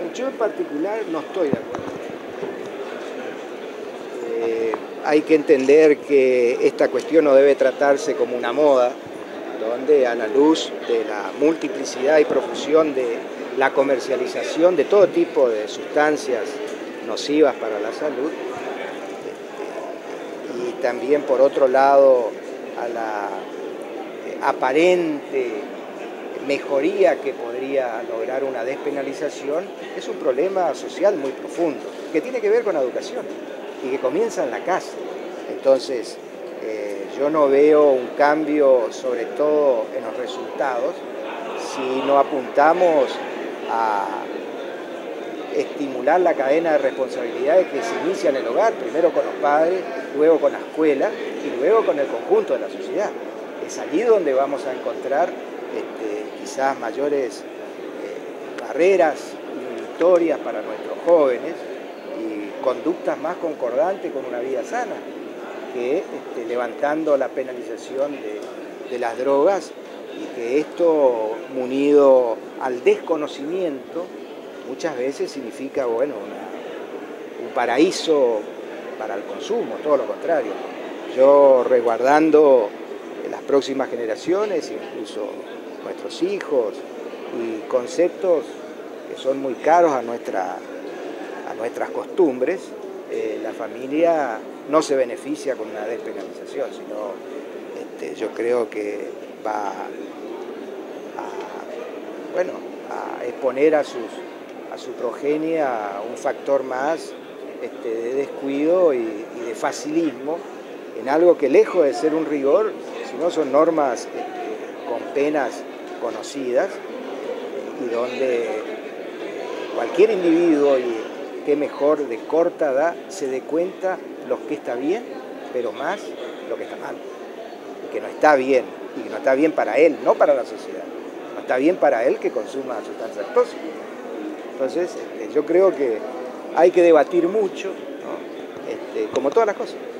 Yo en particular no estoy de acuerdo. Hay que entender que esta cuestión no debe tratarse como una moda, donde a la luz de la multiplicidad y profusión de la comercialización de todo tipo de sustancias nocivas para la salud, y también por otro lado a la aparente mejoría que podría lograr una despenalización, es un problema social muy profundo, que tiene que ver con la educación y que comienza en la casa. Entonces, yo no veo un cambio, sobre todo en los resultados, si no apuntamos a estimular la cadena de responsabilidades que se inicia en el hogar, primero con los padres, luego con la escuela y luego con el conjunto de la sociedad. Es allí donde vamos a encontrar quizás mayores barreras inhibitorias para nuestros jóvenes y conductas más concordantes con una vida sana, que levantando la penalización de las drogas, y que esto, munido al desconocimiento, muchas veces significa, bueno, un paraíso para el consumo, todo lo contrario. Yo, resguardando las próximas generaciones, incluso nuestros hijos, y conceptos que son muy caros a nuestras costumbres, la familia no se beneficia con una despenalización, sino yo creo que va a exponer a su progenie a un factor más de descuido y de facilismo en algo que, lejos de ser un rigor, sino son normas con penas conocidas, y donde cualquier individuo, y qué mejor de corta edad, se dé cuenta lo que está bien, pero más lo que está mal, y que no está bien, y que no está bien para él, no para la sociedad, no está bien para él que consuma sustancias tóxicas. Entonces, yo creo que hay que debatir mucho, ¿no? Como todas las cosas.